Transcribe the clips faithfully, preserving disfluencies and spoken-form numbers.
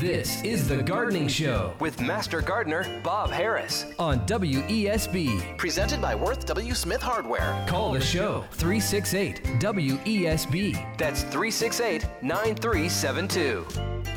This is The Gardening Show with Master Gardener Bob Harris on W E S B. Presented by Worth W. Smith Hardware. Call the show three six eight W E S B. That's three six eight, nine three seven two.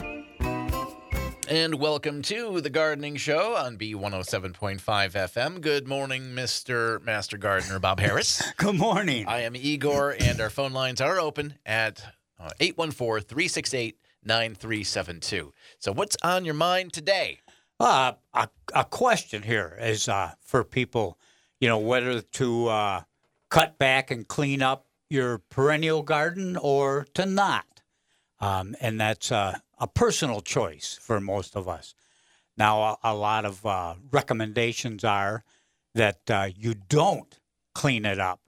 And welcome to The Gardening Show on B one oh seven point five F M. Good morning, Mister Master Gardener Bob Harris. Good morning. I am Igor, and our phone lines are open at uh, eight one four, three six eight, nine three seven two. So what's on your mind today? Uh, a, a question here is uh, for people, you know, whether to uh, cut back and clean up your perennial garden or to not. Um, and that's uh, a personal choice for most of us. Now, a, a lot of uh, recommendations are that uh, you don't clean it up.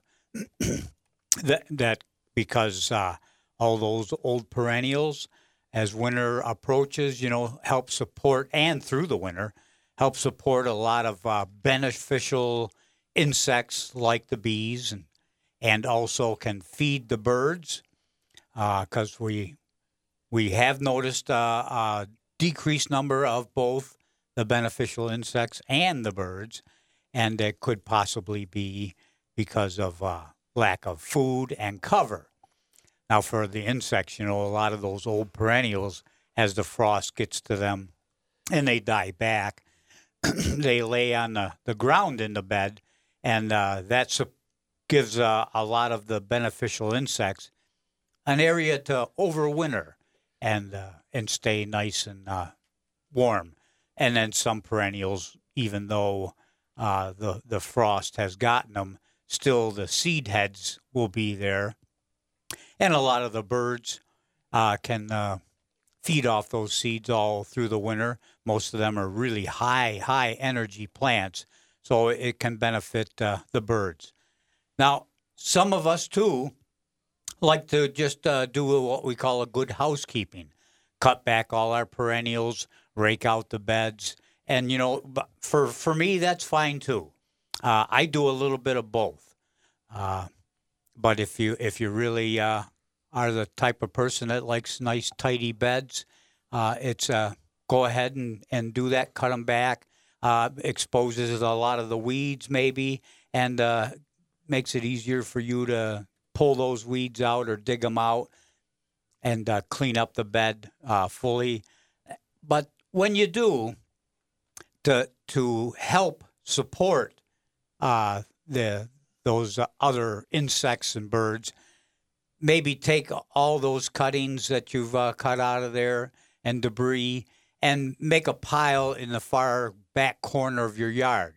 that, that because uh, all those old perennials, as winter approaches, you know, help support, and through the winter, help support a lot of uh, beneficial insects like the bees, and, and also can feed the birds, because uh, we we have noticed uh, a decreased number of both the beneficial insects and the birds, and it could possibly be because of uh, lack of food and cover. Now, for the insects, you know, a lot of those old perennials, as the frost gets to them and they die back, they lay on the, the ground in the bed, and uh, that su- gives uh, a lot of the beneficial insects an area to overwinter and uh, and stay nice and uh, warm. And then some perennials, even though uh, the, the frost has gotten them, still the seed heads will be there. And a lot of the birds uh, can uh, feed off those seeds all through the winter. Most of them are really high, high energy plants, so it can benefit uh, the birds. Now, some of us, too, like to just uh, do what we call a good housekeeping. Cut back all our perennials, rake out the beds. And, you know, for, for me, that's fine, too. Uh, I do a little bit of both. Uh But if you if you really uh, are the type of person that likes nice, tidy beds, uh, it's uh, go ahead and, and do that. Cut them back. Uh, exposes a lot of the weeds maybe, and uh, makes it easier for you to pull those weeds out or dig them out and uh, clean up the bed uh, fully. But when you do, to to help support uh, the those uh, other insects and birds, maybe take all those cuttings that you've uh, cut out of there and debris and make a pile in the far back corner of your yard.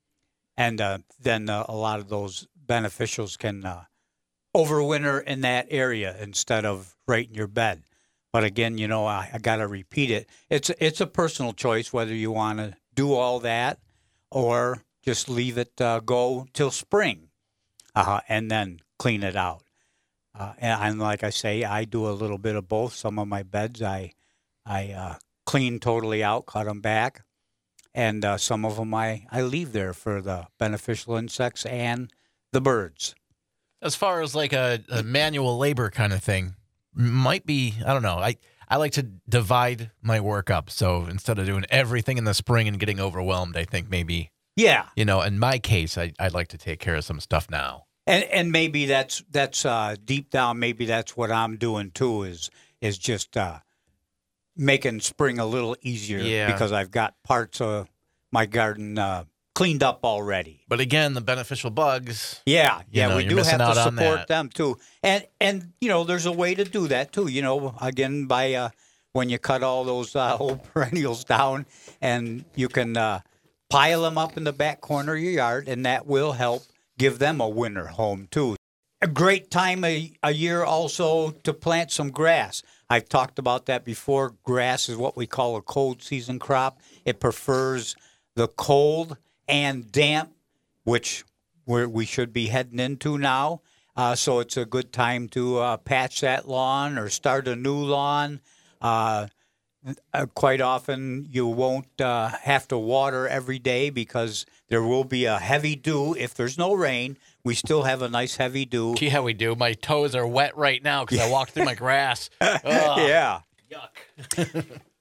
And uh, then uh, a lot of those beneficials can uh, overwinter in that area instead of right in your bed. But again, you know, I, I got to repeat it. It's, it's a personal choice whether you want to do all that or just leave it uh, go till spring. Uh, and then clean it out. Uh, and, and like I say, I do a little bit of both. Some of my beds I I uh, clean totally out, cut them back. And uh, some of them I, I leave there for the beneficial insects and the birds. As far as like a, a manual labor kind of thing, might be, I don't know. I, I like to divide my work up. So instead of doing everything in the spring and getting overwhelmed, I think maybe... Yeah. You know, in my case, I, I'd like to take care of some stuff now. And and maybe that's that's uh, deep down, maybe that's what I'm doing too, is is just uh, making spring a little easier yeah. because I've got parts of my garden uh, cleaned up already. But again, the beneficial bugs. Yeah, yeah, know, we do have to support them too. And, and, you know, there's a way to do that too, you know, again, by uh, when you cut all those uh, old perennials down and you can... Uh, pile them up in the back corner of your yard, and that will help give them a winter home, too. A great time a, a year also to plant some grass. I've talked about that before. Grass is what we call a cold season crop. It prefers the cold and damp, which we're, we should be heading into now. Uh, so it's a good time to uh, patch that lawn or start a new lawn. Uh, Uh, quite often you won't uh, have to water every day because there will be a heavy dew. If there's no rain, we still have a nice heavy dew. Yeah, we do. My toes are wet right now because I walked through my grass. Ugh. Yeah. Yuck.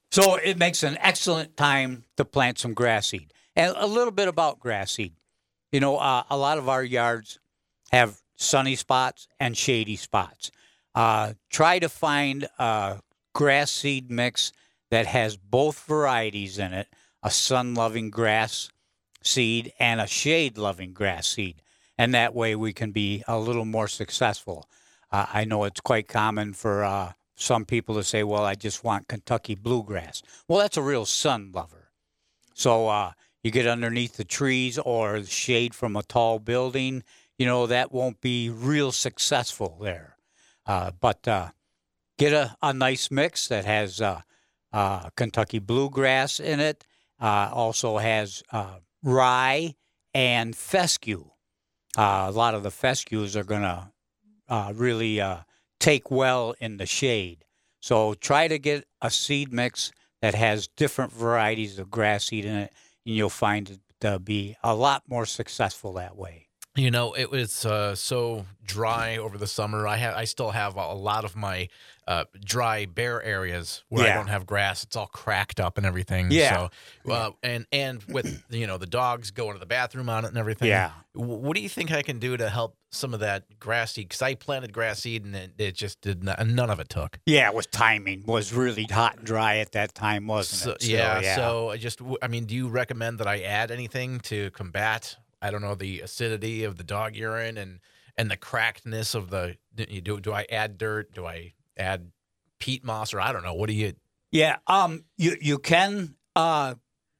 So it makes an excellent time to plant some grass seed. And a little bit about grass seed. You know, uh, a lot of our yards have sunny spots and shady spots. Uh, try to find a grass seed mix that has both varieties in it, a sun-loving grass seed and a shade-loving grass seed. And that way we can be a little more successful. Uh, I know it's quite common for uh, some people to say, well, I just want Kentucky bluegrass. Well, that's a real sun lover. So uh, you get underneath the trees or the shade from a tall building, you know, that won't be real successful there. Uh, but uh, get a, a nice mix that has uh, uh, Kentucky bluegrass in it, uh, also has uh, rye and fescue. Uh, a lot of the fescues are going to uh, really uh, take well in the shade. So try to get a seed mix that has different varieties of grass seed in it, and you'll find it to be a lot more successful that way. You know, it was uh, so dry over the summer. I have, I still have a lot of my uh, dry, bare areas where Yeah. I don't have grass. It's all cracked up and everything. Yeah. So, uh, and and with you know the dogs going to the bathroom on it and everything. Yeah. W- What do you think I can do to help some of that grass seed? Because I planted grass seed and it, it just did not, none of it took. Yeah, it was timing. Was really hot and dry at that time, wasn't So, it? So, yeah, So I just, I mean, do you recommend that I add anything to combat? I don't know, the acidity of the dog urine and, and the crackedness of the, do, do I add dirt? Do I add peat moss or I don't know. What do you? Yeah, um, you, you can uh,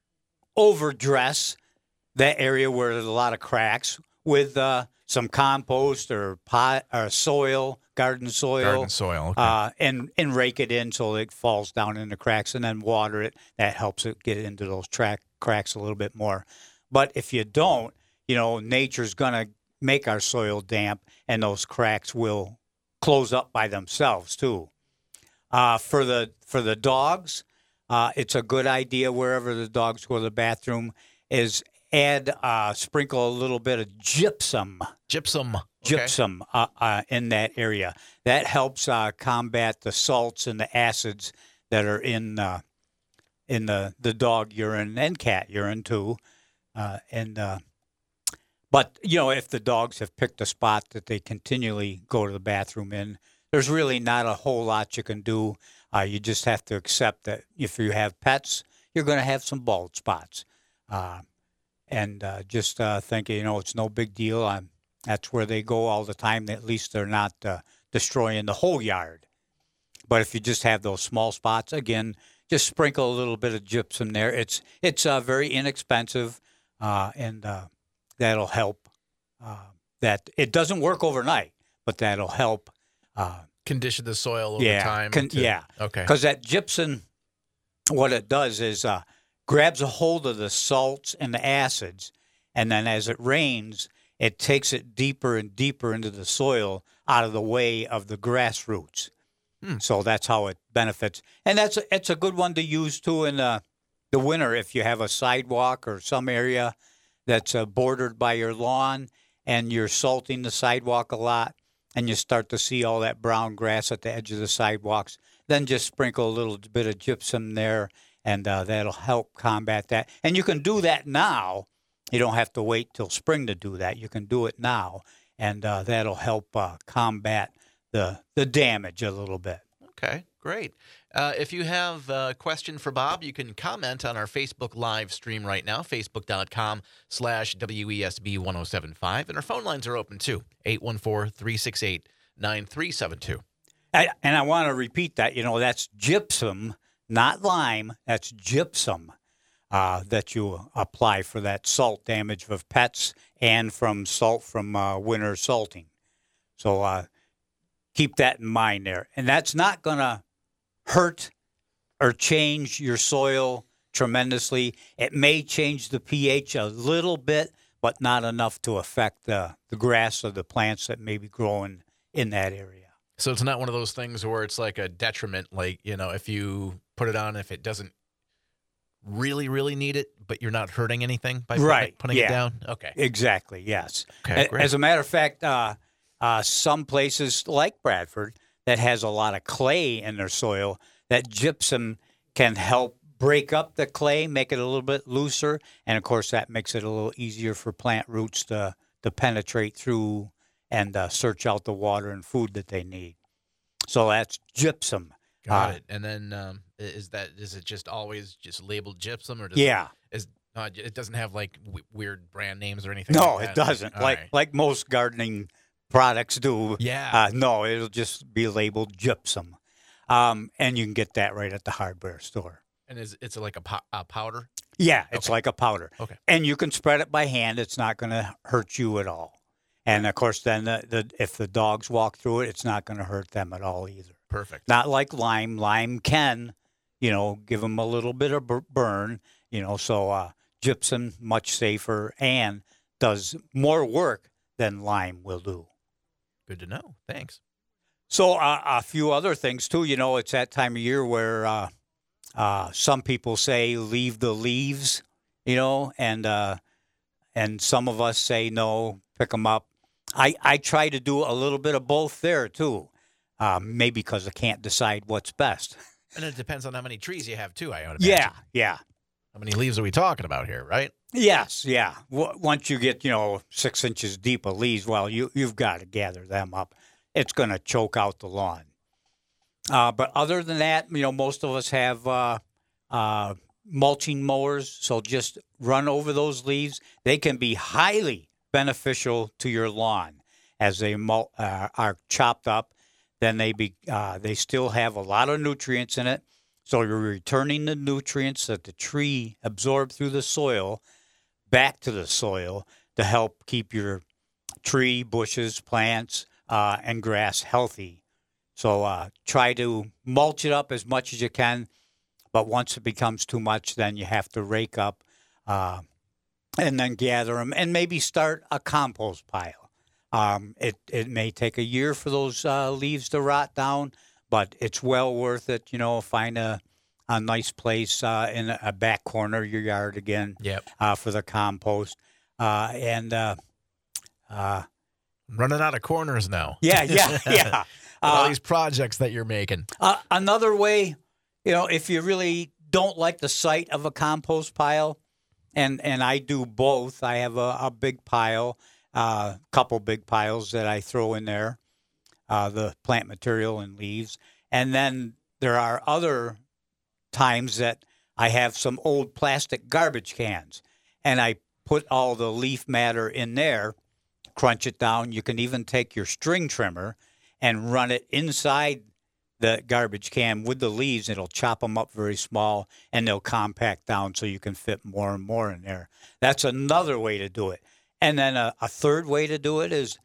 overdress that area where there's a lot of cracks with uh, some compost or pot or soil, garden soil. Garden soil, okay. Uh, and, and rake it in so it falls down in the cracks and then water it. That helps it get into those track cracks a little bit more. But if you don't, you know, nature's going to make our soil damp, and those cracks will close up by themselves, too. Uh, for the for the dogs, uh, it's a good idea wherever the dogs go to the bathroom is add, uh, sprinkle a little bit of gypsum. Gypsum. Okay. Gypsum uh, uh, in that area. That helps uh, combat the salts and the acids that are in uh, in the, the dog urine and cat urine, too. Uh, and uh, But, you know, if the dogs have picked a spot that they continually go to the bathroom in, there's really not a whole lot you can do. Uh, you just have to accept that if you have pets, you're going to have some bald spots. Uh, and uh, just uh, think, you know, it's no big deal. Um, that's where they go all the time. At least they're not uh, destroying the whole yard. But if you just have those small spots, again, just sprinkle a little bit of gypsum there. It's, it's uh, very inexpensive, uh, and uh, that'll help. Uh, that it doesn't work overnight, but that'll help. Uh, Condition the soil over yeah, time. con- to- yeah. Okay. Because that gypsum, what it does is uh, grabs a hold of the salts and the acids, and then as it rains, it takes it deeper and deeper into the soil out of the way of the grass roots. Hmm. So that's how it benefits. And that's a, it's a good one to use, too, in uh, the winter if you have a sidewalk or some area that's uh, bordered by your lawn and you're salting the sidewalk a lot and you start to see all that brown grass at the edge of the sidewalks, then just sprinkle a little bit of gypsum there, and uh, that'll help combat that. And you can do that now. You don't have to wait till spring to do that. You can do it now, and uh, that'll help uh, combat the the damage a little bit. Okay, great. Uh, if you have a question for Bob, you can comment on our Facebook live stream right now, facebook.com slash WESB1075. And our phone lines are open too, eight one four, three six eight, nine three seven two. I, and I want to repeat that. You know, that's gypsum, not lime. That's gypsum uh, that you apply for that salt damage of pets and from salt from uh, winter salting. So uh, keep that in mind there. And that's not going to hurt or change your soil tremendously. It may change the pH a little bit, but not enough to affect the, the grass or the plants that may be growing in that area. So it's not one of those things where it's like a detriment, like, you know, if you put it on, if it doesn't really, really need it, but you're not hurting anything by Right, putting, putting yeah. it down? Okay. Exactly, yes. Okay, A- great. As a matter of fact, uh, uh, some places like Bradford that has a lot of clay in their soil, that gypsum can help break up the clay, make it a little bit looser, and of course that makes it a little easier for plant roots to to penetrate through and uh, search out the water and food that they need. So that's gypsum. Got Uh, it. And then um, i- is that is it just always just labeled gypsum, or does Yeah. it, is uh, it doesn't have like w- weird brand names or anything? No, like it that? doesn't. All like right. like most gardening products do. Yeah. Uh, no, it'll just be labeled gypsum, um, and you can get that right at the hardware store. And is it's like a, po- a powder? Yeah, it's Okay. like a powder. Okay. And you can spread it by hand. It's not going to hurt you at all. And of course, then the, the, if the dogs walk through it, it's not going to hurt them at all either. Perfect. Not like lime. Lime can, you know, give them a little bit of bur- burn. You know, so uh, gypsum much safer and does more work than lime will do. Good to know. Thanks. So uh, a few other things too. You know, it's that time of year where uh, uh, some people say leave the leaves. You know, and uh, and some of us say no, pick them up. I I try to do a little bit of both there too. Uh, maybe because I can't decide what's best. And it depends on how many trees you have too. I would Yeah, imagine. yeah. How many leaves are we talking about here? Right. Yes, yeah. W- once you get, you know, six inches deep of leaves, well, you, you've got to gather them up. It's going to choke out the lawn. Uh, but other than that, you know, most of us have uh, uh, mulching mowers, so just run over those leaves. They can be highly beneficial to your lawn as they mul- uh, are chopped up. Then they be uh, they still have a lot of nutrients in it. So you're returning the nutrients that the tree absorbed through the soil back to the soil to help keep your tree, bushes, plants, uh, and grass healthy. So uh, try to mulch it up as much as you can. But once it becomes too much, then you have to rake up uh, and then gather them and maybe start a compost pile. Um, it, it may take a year for those uh, leaves to rot down, but it's well worth it. You know, find a, a nice place uh, in a back corner of your yard again Yep. uh, for the compost. Uh, and uh, uh, I'm running out of corners now. yeah, yeah, yeah. With all Uh, these projects that you're making. Uh, another way, you know, if you really don't like the sight of a compost pile, and and I do both. I have a, a big pile, a uh, couple big piles that I throw in there, uh, the plant material and leaves. And then there are other times that I have some old plastic garbage cans, and I put all the leaf matter in there, crunch it down. You can even take your string trimmer and run it inside the garbage can with the leaves. It'll chop them up very small, and they'll compact down so you can fit more and more in there. That's another way to do it. And then a, a third way to do it is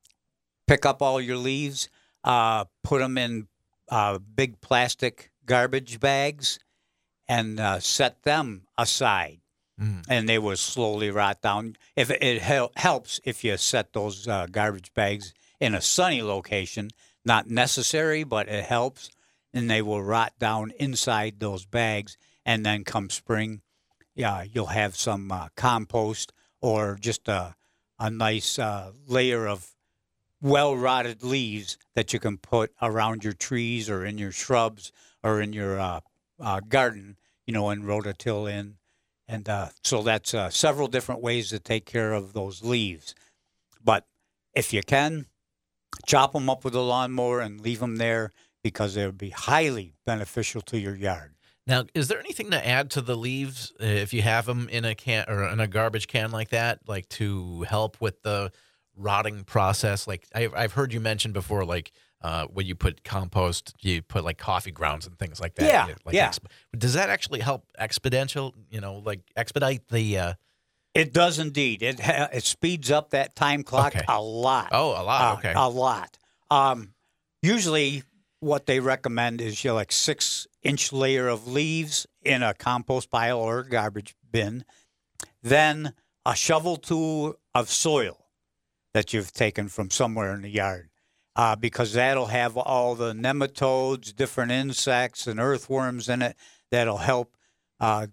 pick up all your leaves, uh, put them in uh, big plastic garbage bags, and uh, set them aside. Mm. And they will slowly rot down. If it, it hel- helps if you set those uh, garbage bags in a sunny location. Not necessary, but it helps. And they will rot down inside those bags. And then come spring, yeah, you'll have some uh, compost or just a, a nice uh, layer of well-rotted leaves that you can put around your trees or in your shrubs or in your uh, uh, garden, you know, and rototill in. And uh, so that's uh, several different ways to take care of those leaves. But if you can, chop them up with a lawnmower and leave them there because they would be highly beneficial to your yard. Now, is there anything to add to the leaves uh, if you have them in a can or in a garbage can like that, like to help with the rotting process? Like I've, I've heard you mention before, like uh, when you put compost, you put like coffee grounds and things like that. Yeah, like yeah. Exp- does that actually help exponential, you know, like expedite the? Uh, It does indeed. It ha- it speeds up that time clock Okay. a lot. oh, a lot. Uh, Okay. A lot. Um, usually, what they recommend is you know, like six inch layer of leaves in a compost pile or a garbage bin, then a shovelful of soil that you've taken from somewhere in the yard, uh, because that'll have all the nematodes, different insects, and earthworms in it that'll help uh,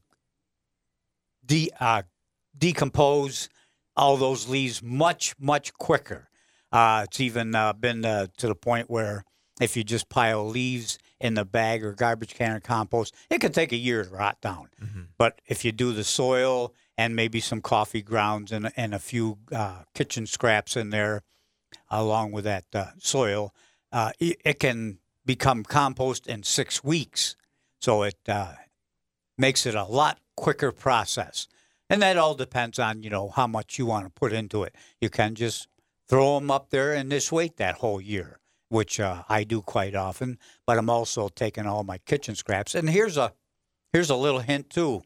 de- uh, decompose all those leaves much, much quicker. Uh, it's even uh, been uh, to the point where if you just pile leaves in the bag or garbage can or compost, it can take a year to rot down. Mm-hmm. But if you do the soil and maybe some coffee grounds and, and a few uh, kitchen scraps in there along with that uh, soil, uh, it, it can become compost in six weeks. So it uh, makes it a lot quicker process. And that all depends on, you know, how much you want to put into it. You can just throw them up there and just wait that whole year, which uh, I do quite often. But I'm also taking all my kitchen scraps. And here's a here's a little hint, too,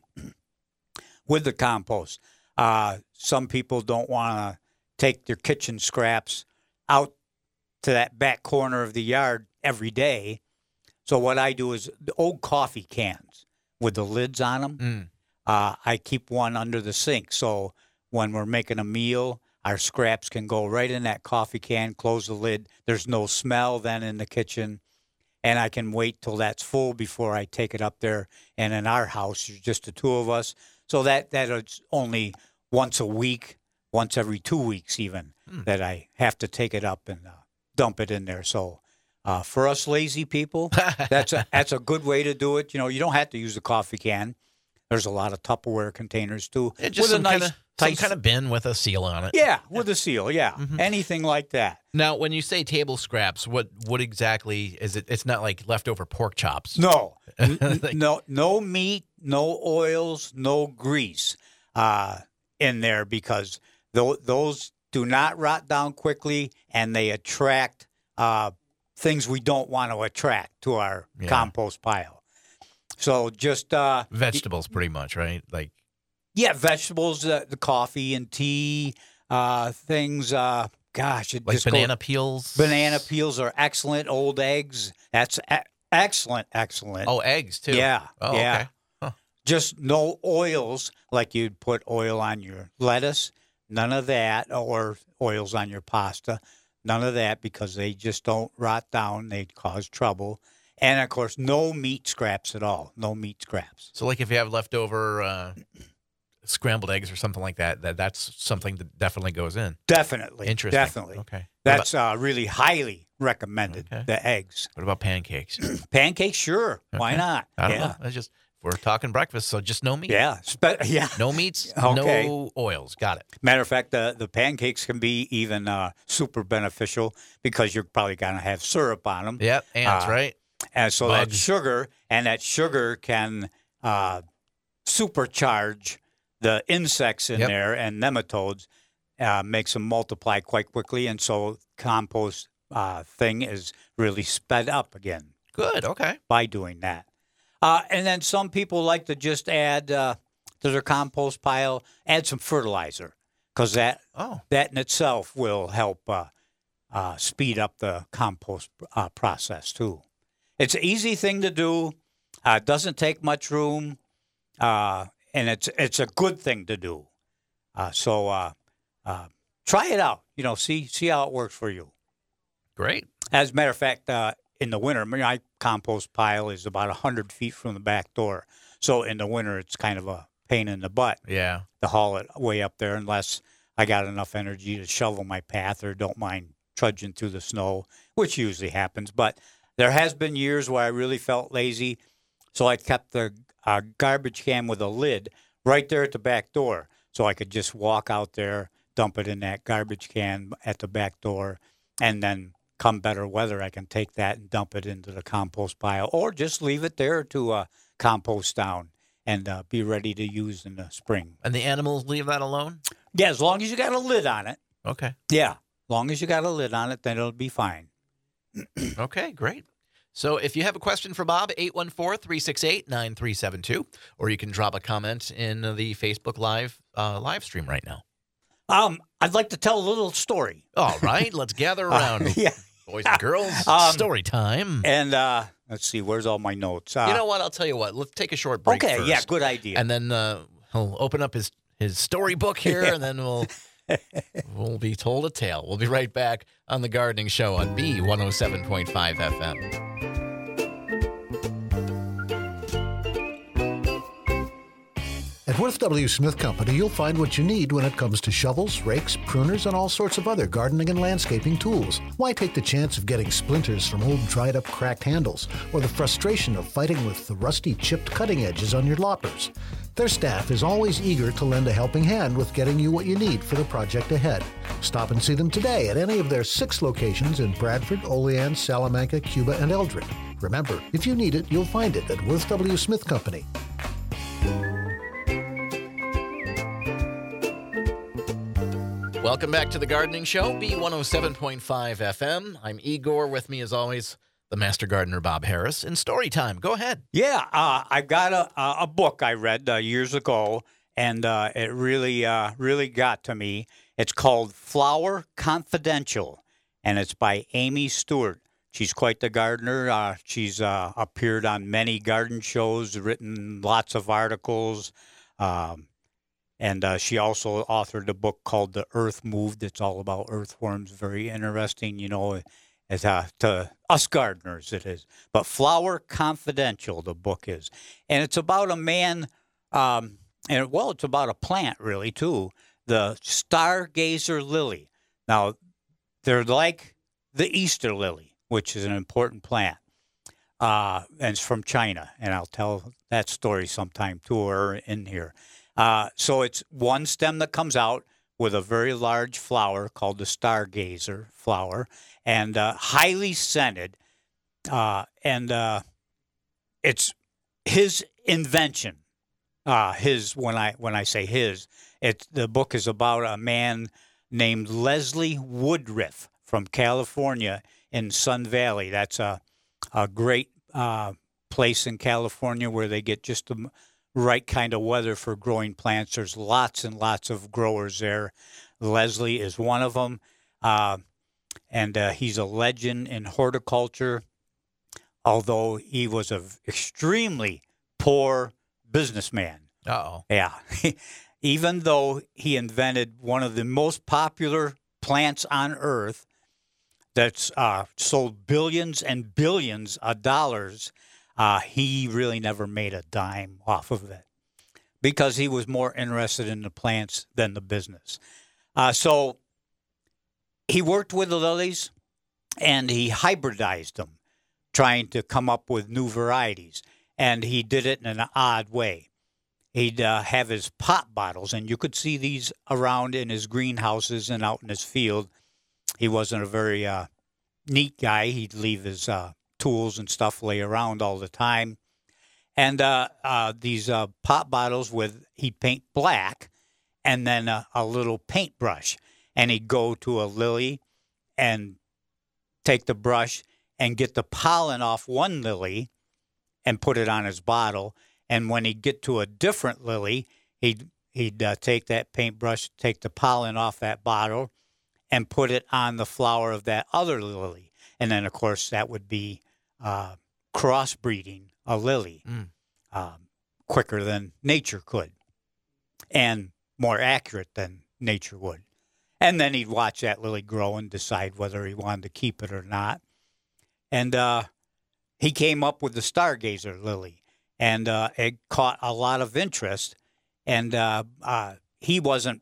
with the compost. Uh, some people don't want to take their kitchen scraps out to that back corner of the yard every day. So what I do is the old coffee cans with the lids on them. Mm. Uh, I keep one under the sink, so when we're making a meal, our scraps can go right in that coffee can, close the lid. There's no smell then in the kitchen, and I can wait till that's full before I take it up there. And in our house, there's just the two of us, so that, that is only once a week, once every two weeks even, hmm. that I have to take it up and uh, dump it in there. So uh, for us lazy people, that's a, that's a good way to do it. You know, you don't have to use the coffee can. There's a lot of Tupperware containers, too. Yeah, just with some, a nice, kind of, tight, some kind of bin with a seal on it. Yeah, with a seal, yeah. Mm-hmm. Anything like that. Now, when you say table scraps, what what exactly is it? It's not like leftover pork chops. No. N- no no meat, no oils, no grease uh, in there because th- those do not rot down quickly, and they attract uh, things we don't want to attract to our Yeah. compost pile. So just uh, Vegetables, pretty much, right? Like, yeah, vegetables, uh, the coffee and tea, uh, things. Uh, gosh, it like just banana goes, peels. Banana peels are excellent. Old eggs, that's a- excellent, excellent. Oh, eggs too. yeah, Oh, yeah. okay. Huh. Just no oils, like you'd put oil on your lettuce. None of that, or oils on your pasta. None of that, because they just don't rot down. They cause trouble. And, of course, no meat scraps at all. No meat scraps. So, like, if you have leftover uh, scrambled eggs or something like that, that that's something that definitely goes in. Definitely. Interesting. Definitely. Okay. That's uh, really highly recommended, Okay. the eggs. What about pancakes? Pancakes, sure. Why Okay. not? I don't yeah. know. It's just we're talking breakfast, so just no meat. Yeah. Spe- yeah. No meats, Okay. no oils. Got it. Matter of fact, the, the pancakes can be even uh, super beneficial because you're probably going to have syrup on them. Yep. Ants, Uh, right? And so that Bugs. sugar, and that sugar can uh, supercharge the insects in Yep. there and nematodes, uh, makes them multiply quite quickly. And so compost uh, thing is really sped up again Good. Okay. by doing that. Uh, and then some people like to just add uh, to their compost pile, add some fertilizer, because that, Oh. that in itself will help uh, uh, speed up the compost uh, process, too. It's an easy thing to do. Uh, it doesn't take much room, uh, and it's it's a good thing to do. Uh, so uh, uh, try it out. You know, see see how it works for you. Great. As a matter of fact, uh, in the winter, my compost pile is about one hundred feet from the back door. So in the winter, it's kind of a pain in the butt Yeah. to haul it way up there unless I got enough energy to shovel my path or don't mind trudging through the snow, which usually happens. But there has been years where I really felt lazy, so I kept the uh, garbage can with a lid right there at the back door, so I could just walk out there, dump it in that garbage can at the back door, and then come better weather, I can take that and dump it into the compost pile, or just leave it there to uh, compost down and uh, be ready to use in the spring. And the animals leave that alone? Yeah, as long as you got a lid on it. Okay. Yeah, as long as you got a lid on it, then it'll be fine. Okay, great. So if you have a question for Bob, eight one four, three six eight, nine three seven two, or you can drop a comment in the Facebook Live uh, live stream right now. Um, I'd like to tell a little story. All right, let's gather around. Uh, yeah. Boys and girls, Um, story time. And uh, let's see, where's all my notes? Uh, You know what? I'll tell you what. Let's take a short break okay, first. yeah, good idea. And then uh, he'll open up his, his storybook here, and then we'll we'll be told a tale. We'll be right back on The Gardening Show on B one oh seven point five F M. At Worth W. Smith Company, you'll find what you need when it comes to shovels, rakes, pruners, and all sorts of other gardening and landscaping tools. Why take the chance of getting splinters from old dried-up cracked handles, or the frustration of fighting with the rusty chipped cutting edges on your loppers? Their staff is always eager to lend a helping hand with getting you what you need for the project ahead. Stop and see them today at any of their six locations in Bradford, Olean, Salamanca, Cuba, and Eldred. Remember, if you need it, you'll find it at Worth W. Smith Company. Welcome back to the Gardening Show, B one oh seven point five F M. I'm Igor. With me, as always, the Master Gardener, Bob Harris. In story time, go ahead. Yeah, uh, I got a a book I read uh, years ago, and uh, it really, uh, really got to me. It's called Flower Confidential, and it's by Amy Stewart. She's quite the gardener. Uh, she's uh, appeared on many garden shows, written lots of articles. Um, And uh, she also authored a book called The Earth Moved. It's all about earthworms. Very interesting, you know, as, uh, to us gardeners it is. But Flower Confidential, the book is. And it's about a man, um, and well, it's about a plant, really, too, the stargazer lily. Now, they're like the Easter lily, which is an important plant. Uh, and it's from China. And I'll tell that story sometime, too, or in here. Uh, so it's one stem that comes out with a very large flower called the stargazer flower, and uh, highly scented. Uh, and uh, it's his invention. Uh, his when I when I say his, it's the book is about a man named Leslie Woodruff from California in Sun Valley. That's a a great uh, place in California where they get just the right kind of weather for growing plants. There's lots and lots of growers there. Leslie is one of them, uh, and uh, he's a legend in horticulture, although he was an extremely poor businessman. Uh-oh. Yeah. Even though he invented one of the most popular plants on Earth that's uh, sold billions and billions of dollars, Uh, he really never made a dime off of it because he was more interested in the plants than the business. Uh, so he worked with the lilies and he hybridized them, trying to come up with new varieties. And he did it in an odd way. He'd uh, have his pot bottles, and you could see these around in his greenhouses and out in his field. He wasn't a very uh, neat guy. He'd leave his uh, tools and stuff lay around all the time. And uh, uh, these uh, pot bottles with, he'd paint black and then a, a little paintbrush. And he'd go to a lily and take the brush and get the pollen off one lily and put it on his bottle. And when he'd get to a different lily, he'd, he'd uh, take that paintbrush, take the pollen off that bottle and put it on the flower of that other lily. And then, of course, that would be uh, crossbreeding a lily mm. um, quicker than nature could and more accurate than nature would. And then he'd watch that lily grow and decide whether he wanted to keep it or not. And uh, he came up with the stargazer lily, and uh, it caught a lot of interest. And uh, uh, he wasn't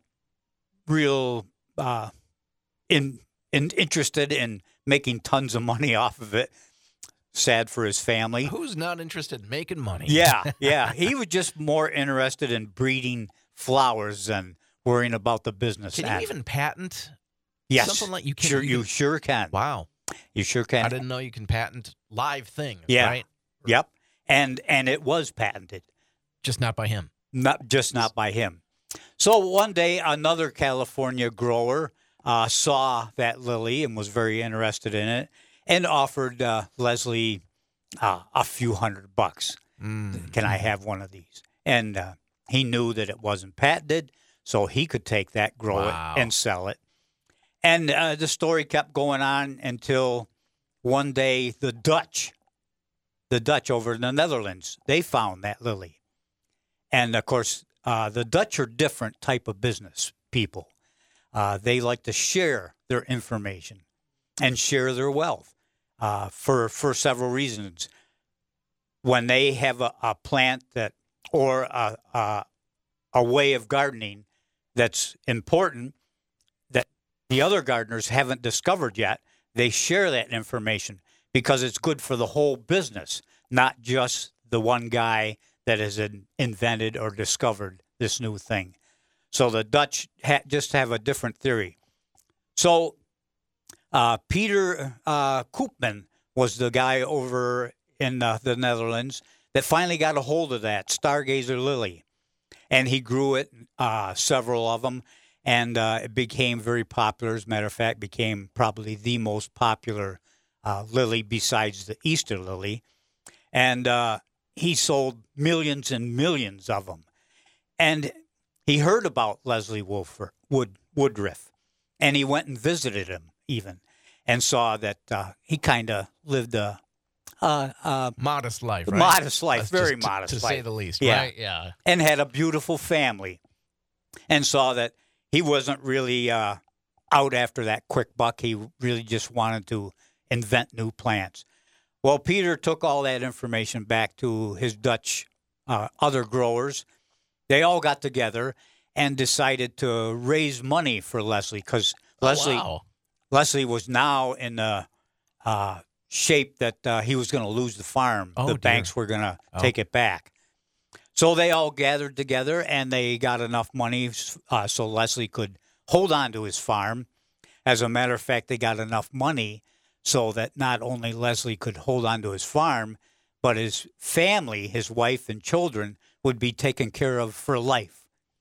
real uh, in, in interested in making tons of money off of it. Sad for his family. Who's not interested in making money? Yeah, yeah. He was just more interested in breeding flowers than worrying about the business. Can end. you even patent yes. something like you can? Sure, you, you sure can. Wow. You sure can. I didn't know you can patent live things, yeah. right? Yep. And and it was patented. Just not by him. Not just not by him. So one day another California grower uh, saw that lily and was very interested in it and offered uh, Leslie uh, a few hundred bucks. Mm. Can I have one of these? And uh, he knew that it wasn't patented, so he could take that, grow wow. it, and sell it. And uh, the story kept going on until one day the Dutch, the Dutch over in the Netherlands, they found that lily. And, of course, uh, the Dutch are different type of business people. Uh, they like to share their information and share their wealth uh, for for several reasons. When they have a, a plant that or a, a a way of gardening that's important that the other gardeners haven't discovered yet. They share that information because it's good for the whole business, not just the one guy that has in, invented or discovered this new thing. So the Dutch ha- just have a different theory. So uh, Peter uh, Koopman was the guy over in uh, the Netherlands that finally got a hold of that stargazer lily. And he grew it, uh, several of them, and uh, it became very popular. As a matter of fact, became probably the most popular uh, lily besides the Easter lily. And uh, he sold millions and millions of them. And he heard about Leslie Wolfer, Wood, Woodruff, and he went and visited him even and saw that uh, he kind of lived a uh, uh, Modest life, right? modest life, That's very just to- modest to life. say the least, Yeah. right? Yeah. And had a beautiful family and saw that he wasn't really uh, out after that quick buck. He really just wanted to invent new plants. Well, Peter took all that information back to his Dutch uh, other growers. They all got together and decided to raise money for Leslie because Oh, Leslie wow. Leslie was now in the uh, shape that uh, he was going to lose the farm. Oh, the dear. banks were going to Oh. take it back. So they all gathered together and they got enough money uh, so Leslie could hold on to his farm. As a matter of fact, they got enough money so that not only Leslie could hold on to his farm, but his family, his wife and children, would be taken care of for life.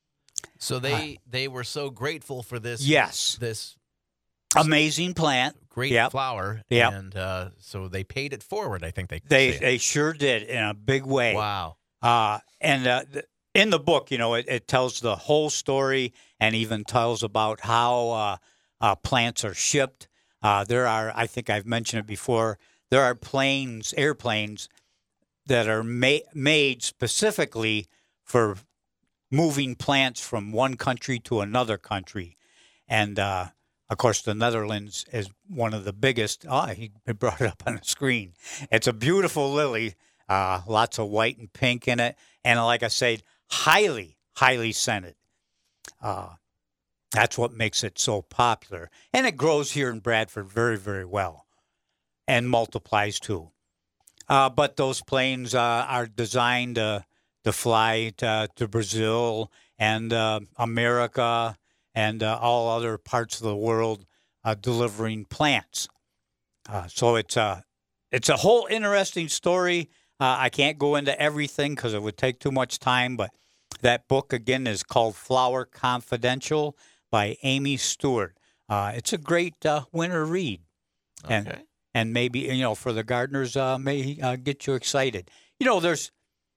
So they they were so grateful for this. Yes. This Amazing plant. great Yep. flower. Yep. And uh, so they paid it forward, I think they They say. they sure did in a big way. Wow. Uh, and uh, th- in the book, you know, it, it tells the whole story and even tells about how uh, uh, plants are shipped. Uh, there are, I think I've mentioned it before, there are planes, airplanes that are ma- made specifically for moving plants from one country to another country. And, uh, of course, the Netherlands is one of the biggest. Oh, he brought it up on the screen. It's a beautiful lily. Uh, lots of white and pink in it. And like I said, highly, highly scented. Uh, that's what makes it so popular. And it grows here in Bradford very, very well and multiplies too. Uh, but those planes uh, are designed uh, to fly to, to Brazil and uh, America and uh, all other parts of the world uh, delivering plants. Uh, so it's a, it's a whole interesting story. Uh, I can't go into everything because it would take too much time, but that book, again, is called Flower Confidential by Amy Stewart. Uh, it's a great uh, winter read. And, Okay. and maybe, you know, for the gardeners, uh, may uh, get you excited. You know, there's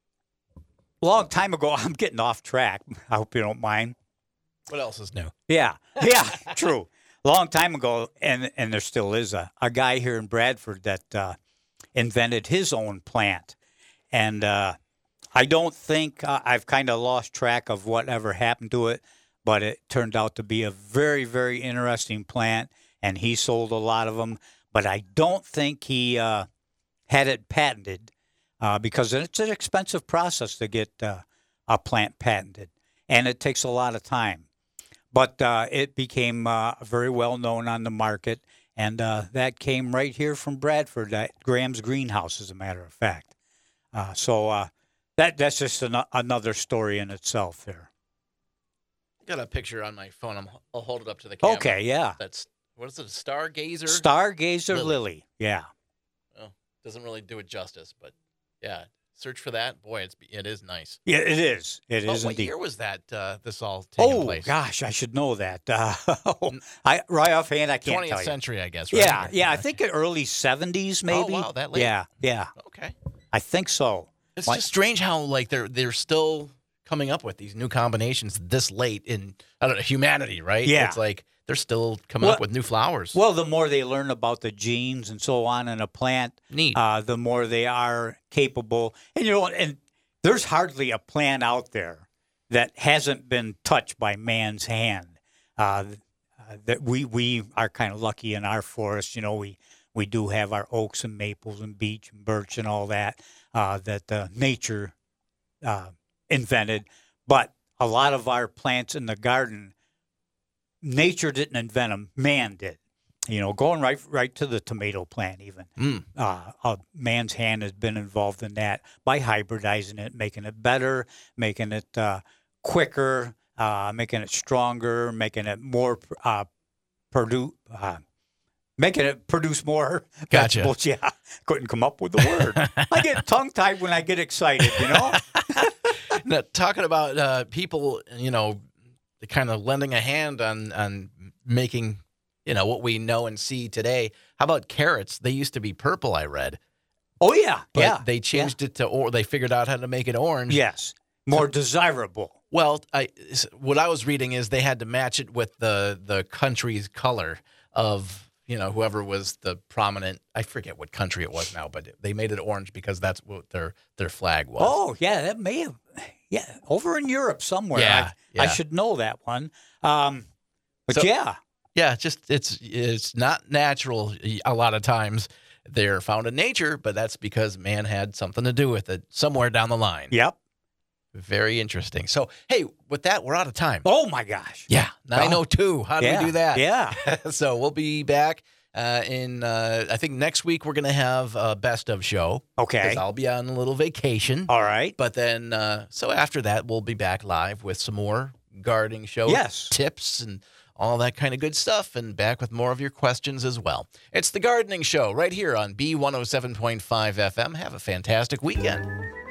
a long time ago, I'm getting off track. I hope you don't mind. What else is new? Yeah, yeah, true. A long time ago, and, and there still is a, a guy here in Bradford that uh, invented his own plant. And uh, I don't think uh, I've kind of lost track of whatever happened to it, but it turned out to be a very, very interesting plant, and he sold a lot of them. But I don't think he uh, had it patented uh, because it's an expensive process to get uh, a plant patented, and it takes a lot of time. But uh, it became uh, very well known on the market, and uh, that came right here from Bradford at Graham's Greenhouse, as a matter of fact. Uh, so uh, that that's just an, another story in itself there. I got a picture on my phone. I'm, I'll hold it up to the camera. Okay, yeah. That's, what is it, a stargazer? Stargazer Lily. Lily. Yeah. Oh, doesn't really do it justice, but yeah, search for that. Boy, it's it is nice. Yeah, it is. It Oh, is what indeed. year was that? Uh, this all taking Oh, place? gosh, I should know that. Uh, I right offhand, I can't twentieth tell you. century, I guess. Right? Yeah, yeah, I think early seventies, maybe. wow, that late? Yeah, yeah, Okay. I think so. It's What? just strange how like they're they're still coming up with these new combinations this late in I don't know humanity, right? Yeah. It's like they're still coming Well- up with new flowers. Well, the more they learn about the genes and so on in a plant, Neat. uh, the more they are capable. And you know, and there's hardly a plant out there that hasn't been touched by man's hand. Uh, uh, that we we are kind of lucky in our forest. You know, we we do have our oaks and maples and beech and birch and all that uh, that uh, nature uh, invented. But a lot of our plants in the garden, nature didn't invent them, man did. You know, going right right to the tomato plant even. Mm. Uh, a man's hand has been involved in that by hybridizing it, making it better, making it uh, quicker, uh, making it stronger, making it more uh, produce, uh, making it produce more Gotcha. vegetables. Yeah, couldn't come up with the word. I get tongue-tied when I get excited, you know? Now, talking about uh, people, you know, kind of lending a hand on on making, you know, what we know and see today. How about carrots? They used to be purple, I read. Oh, yeah, But yeah. they changed it to, or they figured out how to make it orange. Yes, more desirable. Well, I, what I was reading is they had to match it with the, the country's color of, you know, whoever was the prominent, I forget what country it was now, but they made it orange because that's what their, their flag was. Oh, yeah, that may have, yeah, over in Europe somewhere. Yeah, I, yeah. I should know that one. Um, but So- yeah, Yeah, just it's it's not natural a lot of times. They're found in nature, but that's because man had something to do with it somewhere down the line. yep. Very interesting. So, hey, with that, we're out of time. Oh, my gosh. Yeah, nine oh two. How do yeah, we do that? Yeah. So we'll be back uh, in, uh, I think next week we're going to have a best of show. Okay. Because I'll be on a little vacation. All right. But then, uh, so after that, we'll be back live with some more gardening show Yes. tips and all that kind of good stuff, and back with more of your questions as well. It's the Gardening Show right here on B one oh seven point five F M. Have a fantastic weekend.